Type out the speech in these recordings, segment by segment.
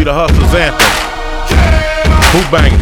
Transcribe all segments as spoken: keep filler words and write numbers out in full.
be the hustler's anthem. Who banging?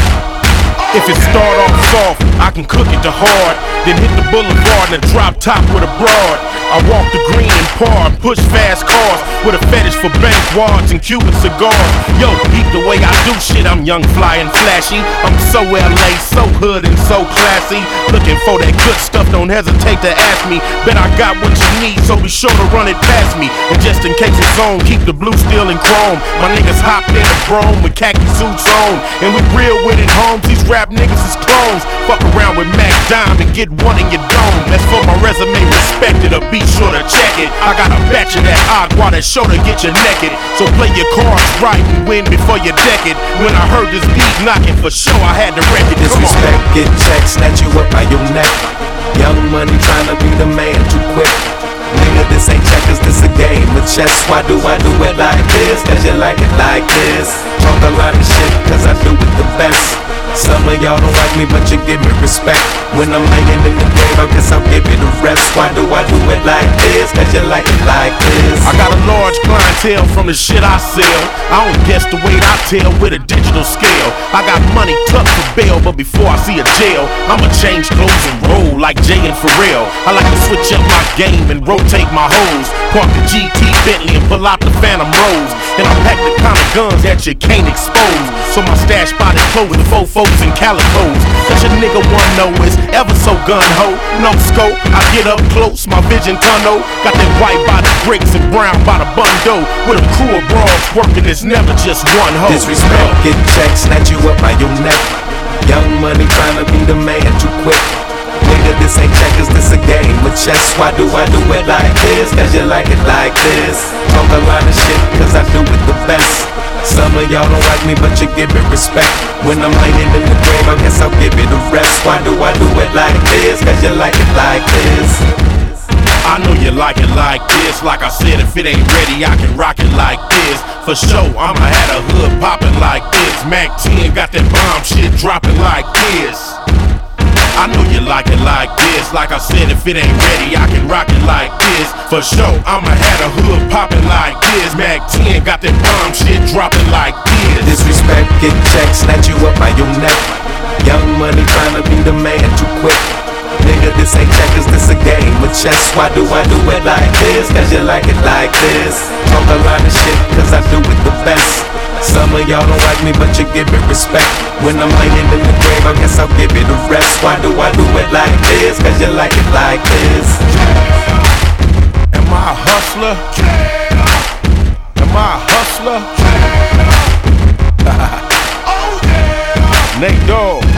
If it start off soft, I can cook it to hard, then hit the boulevard and drop top with a broad. I walk the green and par and push fast cars with a fetish for bank wads and Cuban cigars. Yo, peep the way I do shit, I'm young, fly, and flashy. I'm so L A, so hood and so classy. Looking for that good stuff, don't hesitate to ask me. Bet I got what you need, so be sure to run it past me. And just in case it's on, keep the blue, steel, and chrome. My niggas hopped in a Brougham with khaki suits on, and we real with it, homes. These rap niggas is clones. Fuck around with Mac Dime and get one in your dome. That's for my resume, respect it, or be sure to check it. I got a batch of that agua that's sure to get you naked. So play your cards right and win before you deck it. When I heard this beat knocking, for sure I had to wreck it. Disrespect, get checked, snatch you up by your neck. Young money trying to be the man too quick. Nigga, this ain't checkers, this a game of chess. Why do I do it like this? Cause you like it like this. Talk a lot of shit, cause I do it the best. Some of y'all don't like me, but you give me respect. When I'm laying in the grave, I guess I'll give it a rest. Why do I do it like this? Cause you like it like this. I got a large clientele from the shit I sell. I don't guess the weight I tell with a digital scale. I got money tucked for bail, but before I see a jail, I'ma change clothes and roll like Jay and Pharrell. I like to switch up my game and rotate my hoes. Park the G T Bentley and pull out the Phantom Rose. And I pack the kind of guns that you can't expose. So my stash spotted clothes with fofos and calicos. Such a nigga wanna know is ever so gun-ho. No scope, I get up close, my vision tunnel. Got that white by the bricks and brown by the bundle. With a crew of bras working, it's never just one hoe. Disrespect, get checked, snatch you up by your neck. Young money trying to be the man too quick. Nigga, this ain't checkers, this a game of chess. Why do I do it like this? Cause you like it like this. Talk a lot of shit, cause I do it the best. Some of y'all don't like me, but you give it respect. When I'm laying in the grave, I guess I'll give it a rest. Why do I do it like this? Cause you like it like this. I know you like it like this. Like I said, if it ain't ready, I can rock it like this. For sure, I'ma have a hood popping like this. Mac ten got that bomb shit dropping like this. I know you like it like this. Like I said, if it ain't ready, I can rock it like this. For sure, I'ma have a hood popping like this. Mac ten got that bomb shit dropping like this. Disrespect, get checked, snatch you up by your neck. Young money trying to be the man too quick. Nigga, this ain't checkers, this a game of chess. Why do I do it like this? Cause you like it like this. Talk a lot of shit, cause I do it the best. Some of y'all don't like me, but you give it respect. When I'm laying in the grave, I guess I'll give it a rest. Why do I do it like this? Cause you like it like this. Am I a hustler? Am I a hustler? Nate Dogg.